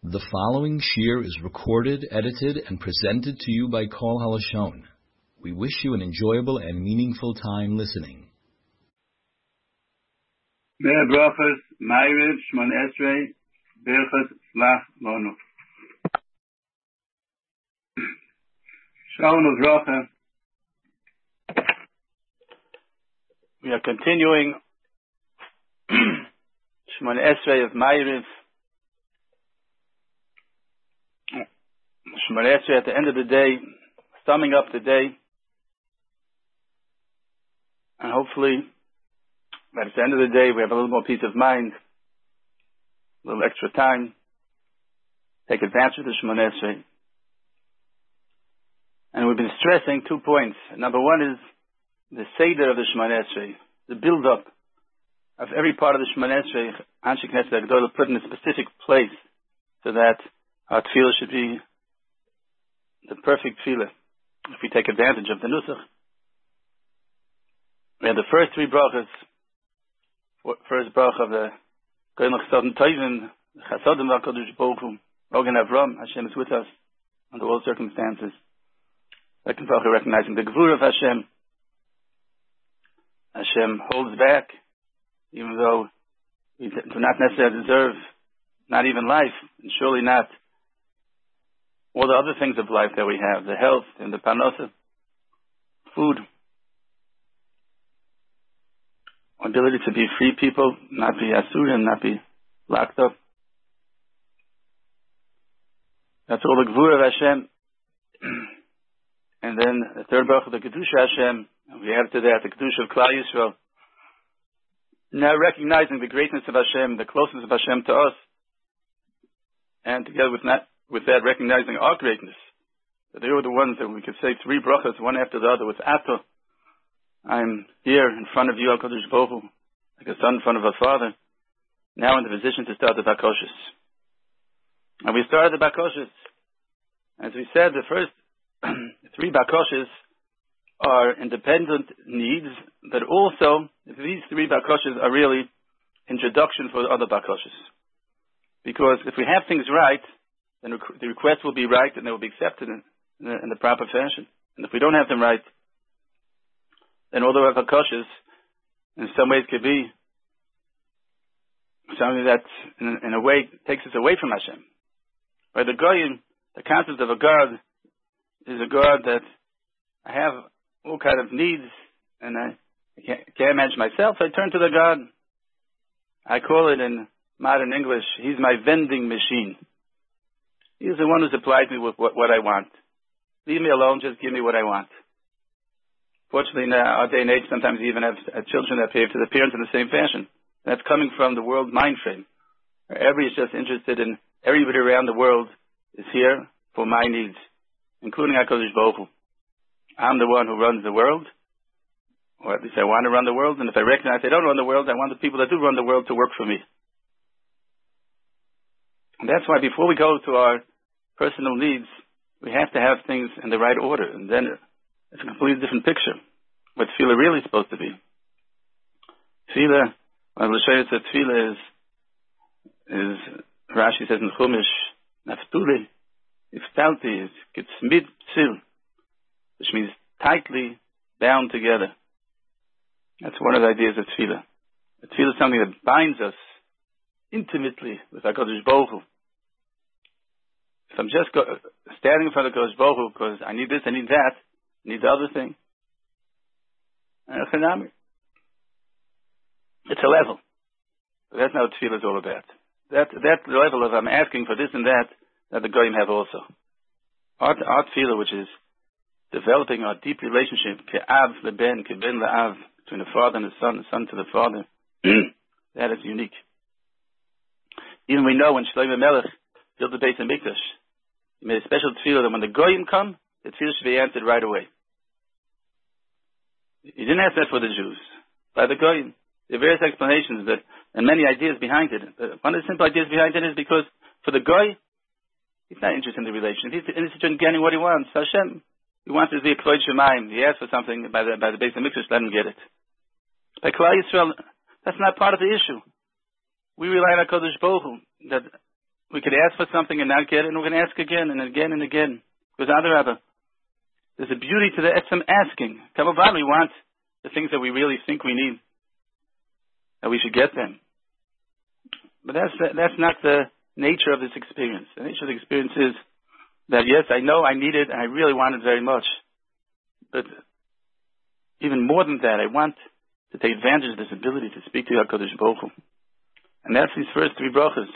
The following shir is recorded, edited, and presented to you by Kol Halashon. We wish you an enjoyable and meaningful time listening. Ber brachas, Ma'ariv, Shmon Esrei, Berchas, Slach, Lonu. Shalom Uvrocha. We are continuing Shmon Esrei of Ma'ariv. Shmon Esrei at the end of the day, summing up the day, and hopefully at the end of the day we have a little more peace of mind, a little extra time, take advantage of the Shmon Esrei. And we've been stressing 2 points. Number one is the Seder of the Shmon Esrei, the build-up of every part of the Shmon Esrei, Anshe Knesset HaGedolah put in a specific place so that our tefillah should be the perfect tefillah, if we take advantage of the nusach. We had the first 3 brachas. First bracha of the Goyim Chasadim Tovim, Chasadim HaKadosh Baruch Hu, Rogan Avram, Hashem is with us under all circumstances. Second bracha recognizing the Gevurah of Hashem. Hashem holds back, even though we do not necessarily deserve not even life, and surely not all the other things of life that we have, the health and the parnasa, food, ability to be free people, not be asurim, not be locked up. That's all the Gevurah of Hashem. And then the third bracha, the Kedusha Hashem, and we add to that the Kedusha of Klal Yisrael. Now recognizing the greatness of Hashem, the closeness of Hashem to us, and together with that recognizing our greatness. That they were the ones that we could say 3 brachas, one after the other, with Ato. I'm here in front of you, HaKadosh Baruch Hu, like a son in front of a father, now in the position to start the Bakoshes. And we started the Bakoshes. As we said, the first 3 Bakoshes are independent needs, but also these 3 Bakoshes are really introduction for the other Bakoshes. Because if we have things right, then the request will be right and they will be accepted in the proper fashion. And if we don't have them right, then all the Bakoshes in some ways could be something that in a way takes us away from Hashem. By the Goyim, the concept of a God is a God that I have all kind of needs and I can't manage myself. I turn to the God. I call it in modern English, he's my vending machine. He's the one who supplies me with what I want. Leave me alone, just give me what I want. Fortunately, in our day and age, sometimes you even have children that behave to the parents in the same fashion. That's coming from the world mind frame, where everybody is just interested in everybody around the world is here for my needs, including HaKadosh Baruch Hu. I'm the one who runs the world, or at least I want to run the world, and if I recognize I don't run the world, I want the people that do run the world to work for me. And that's why before we go to our personal needs, we have to have things in the right order, and then it's a completely different picture, what tefillah really is supposed to be. Tefillah, when L'Shoyet says tefillah is Rashi says in Chumash, Naftuli, Iftalti, it's mid tzil, which means tightly bound together. That's one of the ideas of tefillah. Tefillah is something that binds us intimately with HaKadosh Baruch Hu. If I'm just standing in front of HaKadosh Baruch Hu because I need this, I need that, I need the other thing, it's a level. But that's not what tefillah is all about. That level of I'm asking for this and that the Goyim have also. Our tefillah, which is developing our deep relationship, ke'av leben, ke'ben la'av, between the father and the son to the father, that is unique. Even we know when Shlomo Melech built the Beis HaMikdash, he made a special tefillah that when the Goyim come, the tefillah should be answered right away. He didn't ask that for the Jews, by the Goyim. There are various explanations and many ideas behind it. But one of the simple ideas behind it is because for the Goy, he's not interested in the relation. He's interested in getting what he wants. Hashem, he wants to be a Kvod Shemaim. He asked for something by the Beis HaMikdash, let him get it. By Klal Yisrael, that's not part of the issue. We rely on HaKadosh Baruch Hu, that we could ask for something and not get it, and we're going to ask again and again and again. Because Adarabah, there's a beauty to the etzem asking. Kamavan, we want the things that we really think we need, that we should get them. But that's not the nature of this experience. The nature of the experience is that, yes, I know I need it, and I really want it very much. But even more than that, I want to take advantage of this ability to speak to HaKadosh Baruch Hu. And that's these first three brachas.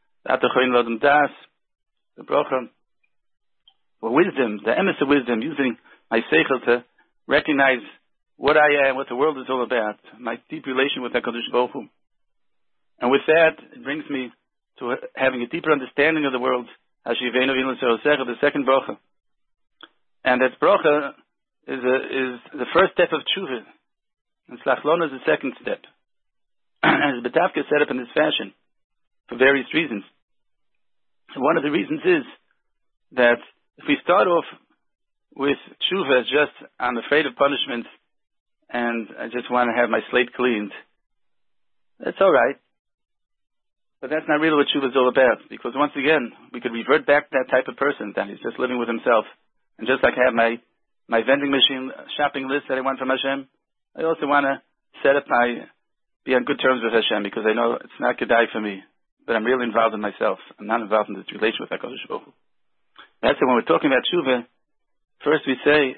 The bracha for wisdom, the emes of wisdom, using my seichel to recognize what I am, what the world is all about, my deep relation with HaKadosh Baruch Hu. And with that, it brings me to having a deeper understanding of the world, the second bracha. And that bracha is the first step of tshuva, and slachlon is the second step. And Betavka is set up in this fashion for various reasons. And one of the reasons is that if we start off with tshuva as just, I'm afraid of punishment and I just want to have my slate cleaned, that's all right. But that's not really what tshuva is all about, because once again, we could revert back to that type of person that is just living with himself. And just like I have my vending machine shopping list that I want from Hashem, I also want to be on good terms with Hashem, because I know it's not Kedai for me, but I'm really involved in myself. I'm not involved in this relation with HaKadosh Baruch Hu. That's it. When we're talking about tshuva, first we say,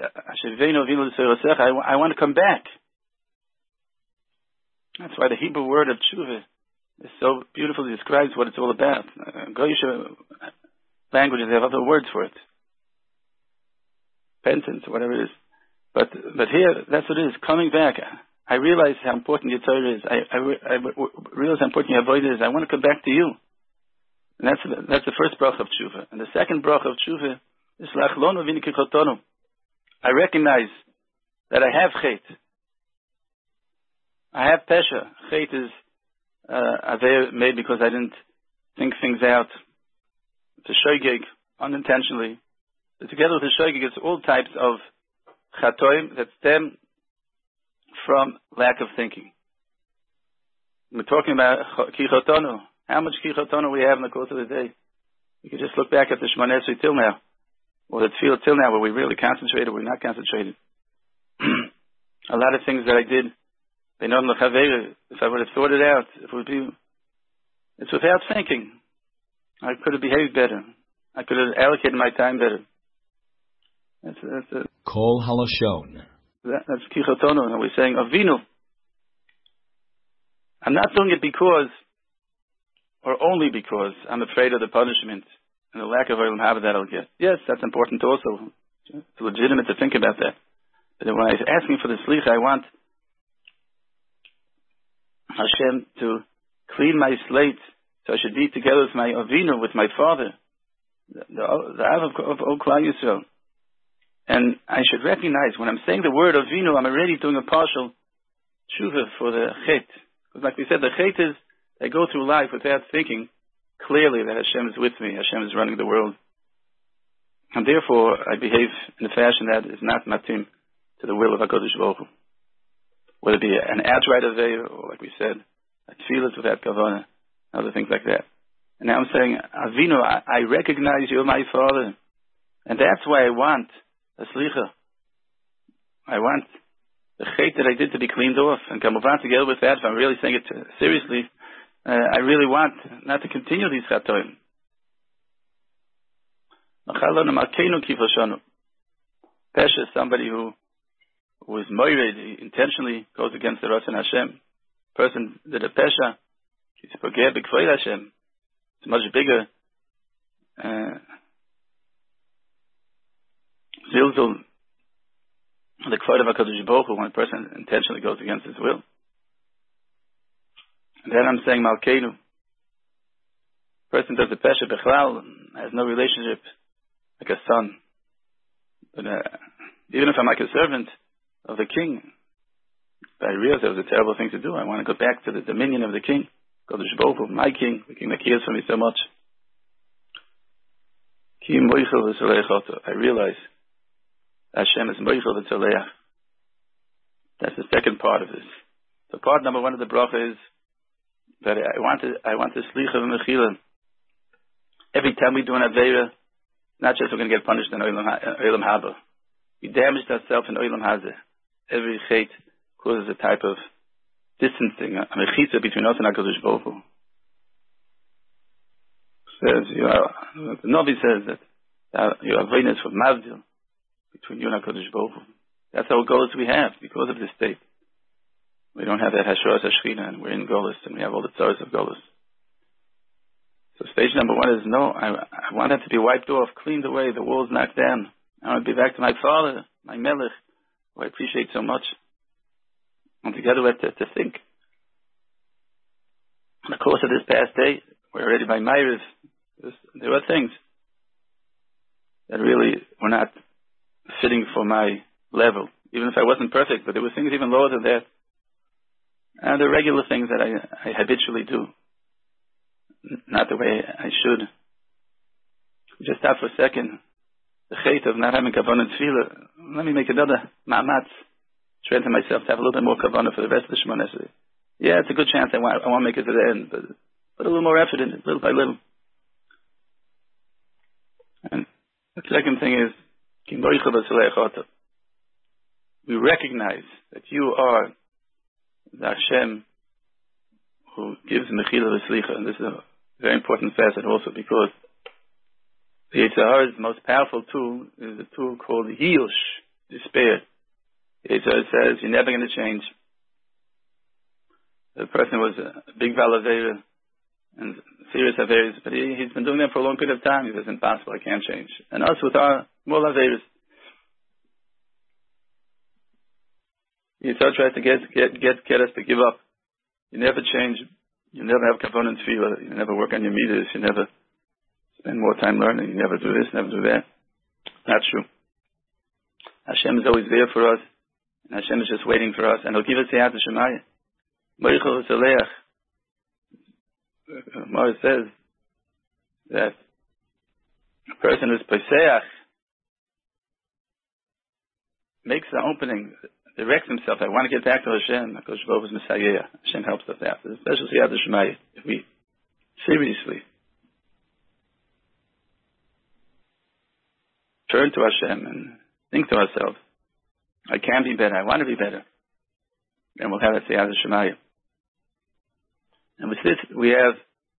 I want to come back. That's why the Hebrew word of tshuva is so beautifully describes what it's all about. Goyish languages have other words for it. Penance, whatever it is. But here, that's what it is. Coming back. I realize how important your Torah is. I realize how important your avodah is. I want to come back to you. And that's the first bracha of tshuva. And the second bracha of tshuva is lachlonu v'nikikotonu. I recognize that I have chet. I have pesha. Chet is aveh made because I didn't think things out. It's a shogeg, unintentionally. But together with the shogeg, it's all types of chatoim that stem from lack of thinking. We're talking about kichotonu. How much kichotonu we have in the course of the day? You can just look back at the Shmoneh Esrei till now, or the Tefillah till now, where we really concentrated, we're not concentrated. A lot of things that I did, if I would have thought it out, it's without thinking. I could have behaved better. I could have allocated my time better. That's Kol Halashon. That's kichotonu, and we're saying avinu. I'm not doing it because, or only because, I'm afraid of the punishment and the lack of olam haba that I'll get. Yes, that's important also. It's legitimate to think about that. But when I'm asking for the slicha, I want Hashem to clean my slate, so I should be together with my avinu, with my father, the Av of Klal Yisrael. And I should recognize, when I'm saying the word avinu, I'm already doing a partial tshuva for the chet. Because like we said, the chet is, I go through life without thinking clearly that Hashem is with me, Hashem is running the world. And therefore, I behave in a fashion that is not matim to the will of HaKadosh Baruch Hu. Whether it be an outright aveh, or like we said, a tefillah without kavanah, other things like that. And now I'm saying, avinu, I recognize you're my father. And that's why I want a slicha. I want the chet that I did to be cleaned off. And kamuvan, together with that, if I'm really saying it seriously, I really want not to continue these chatoim. Pesha is somebody who is moired, intentionally goes against the Ratzon Hashem. Person did a pesha, he's pogeh b'kvod Hashem. It's much bigger. Zilzul, the kvod of HaKadosh Baruch Hu, when a person intentionally goes against his will. And then I'm saying Malkeinu. Person does the pesha bechlal, has no relationship, like a son. But even if I'm like a servant of the king, I realize that was a terrible thing to do. I want to go back to the dominion of the king. HaKadosh Baruch Hu, my king, the king that cares for me so much. I realize Hashem is moichel v'tzoleach. That's the second part of this. So part number one of the bracha is that I want to slicha v'mechila. every time we do an Aveira, not just we're going to get punished in Olam Haba. We damaged ourselves in Olam Hazeh. Every chait causes a type of distancing, a mechitza between us and HaKadosh Baruch Hu. The Novi says that your avoidance for Mavdil between you and HaKadosh Baruch Hu. That's our goals we have because of this state. We don't have that Hashoras HaShechina, and we're in Golos, and we have all the tzaros of Golos. So stage number one is, no, I want that to be wiped off, cleaned away, the walls knocked down. I want to be back to my father, my Melech, who I appreciate so much. And together we have to think. In the course of this past day, we're already by Ma'ariv. There were things that really were not fitting for my level, even if I wasn't perfect, but there were things even lower than that. And the regular things that I habitually do, not the way I should. Just stop for a second. The chait of not having kavanah tefillah. Let me make another ma'amatz. Strengthen myself to have a little bit more kavanah for the rest of the Shemona Esrei. Yeah, it's a good chance I want to make it to the end, but put a little more effort in it, little by little. And the second thing is, we recognize that you are the Hashem who gives Mechila v'Slicha, and this is a very important facet also because the Yetzer Hara's most powerful tool is a tool called Yilush, despair. The Yetzer Hara says you're never going to change. The person was a big Valavera and serious Averas, but he's been doing that for a long period of time. He says, impossible, I can't change. And us with our small Averas, Yetzer Hara tries to get us to give up. You never change. You never have kavanah and tefillah. You never work on your midas. You never spend more time learning. You never do this, never do that. Not true. Hashem is always there for us, and Hashem is just waiting for us, and He'll give us the Yad Shemaya. Morichel Zaleach. Mara says that a person who's Pesach makes the opening, directs himself. I want to get back to Hashem. Because Baruch Hu's Messiah. Hashem helps us out. Especially Yad Shemaya. If we seriously turn to Hashem and think to ourselves, I can be better. I want to be better. And we'll have that Yad Shemaya. And with this, we have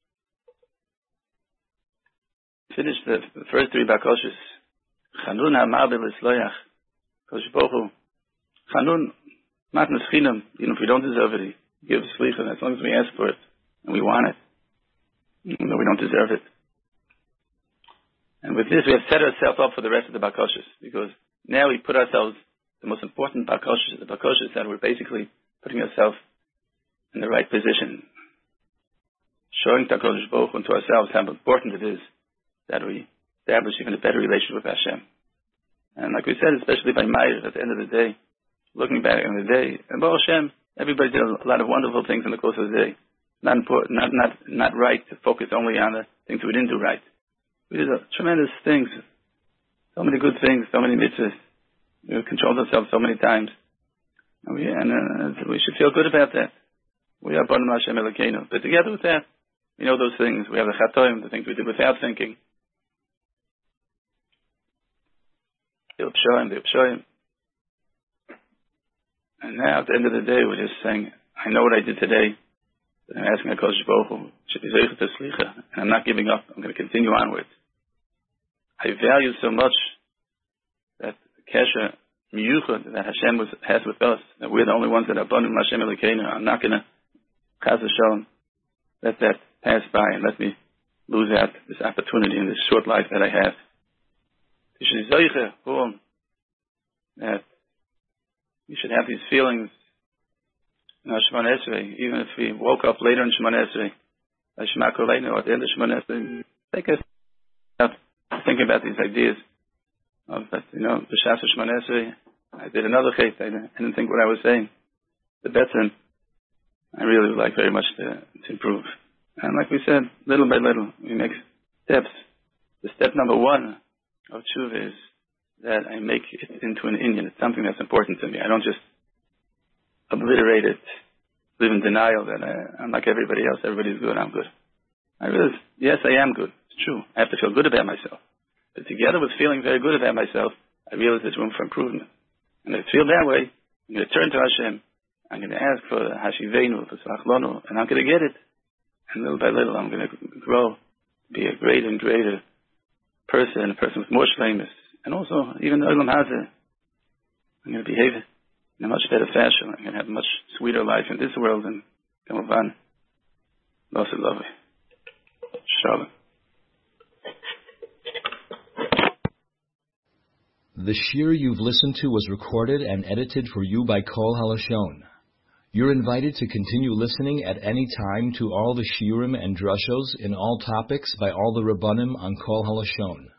finished the first three bakoshes. Chanun ha'ma'abel l'sloyach. Kosh Baruch Hu. Chanun matnas chinam. Even if we don't deserve it, He gives slicha as long as we ask for it and we want it. Even though we don't deserve it. And with this, we have set ourselves up for the rest of the bakoshes because now we put ourselves, the most important bakoshes, the bakoshes that we're basically putting ourselves in the right position. Showing to HaKadosh Baruch Hu and to ourselves how important it is that we establish even a better relationship with Hashem. And like we said, especially by Ma'ariv, at the end of the day, looking back on the day, and Baruch Hashem, everybody did a lot of wonderful things in the course of the day. Not important, not right to focus only on the things we didn't do right. We did tremendous things, so many good things, so many mitzvahs. We controlled ourselves so many times, and we should feel good about that. We are Banu Hashem Elokeinu, but together with that, we know those things. We have the chatoim, the things we did without thinking. The upshoim. And now, at the end of the day, we're just saying, I know what I did today, but I'm asking HaKadosh Baruch Hu, should be zeichet slicha, and I'm not giving up. I'm going to continue onwards. I value so much that kesher miyuchad that Hashem has with us, that we're the only ones that are Banu Hashem Elokeinu. I'm not going to chas v'shalom let that pass by and let me lose out this opportunity in this short life that I have. That we should have these feelings in our Shemona Esrei, even if we woke up later in Shemona Esrei, or at the end of Shemona Esrei, take us out thinking about these ideas of that, B'Shas Shemona Esrei. I did another case. I didn't think what I was saying. The Betzim, I really would like very much to improve. And like we said, little by little, we make steps. The step number one of tshuva is that I make it into an Indian. It's something that's important to me. I don't just obliterate it, live in denial that I'm like everybody else. Everybody's good, I'm good. I realized, yes, I am good. It's true. I have to feel good about myself. But together with feeling very good about myself, I realize there's room for improvement. And if I feel that way, I'm going to turn to Hashem. I'm going to ask for Hashivenu, for Sachlonu, and I'm going to get it. And little by little, I'm going to grow, be a greater and greater person, a person with more shleimus. And also, even the Olam Hazeh, I'm going to behave in a much better fashion. I'm going to have a much sweeter life in this world and Kamavan. Lost it, lovely. Shalom. The shir you've listened to was recorded and edited for you by Kol Halashon. You're invited to continue listening at any time to all the shiurim and drushos in all topics by all the Rabbanim on Kol Halashon.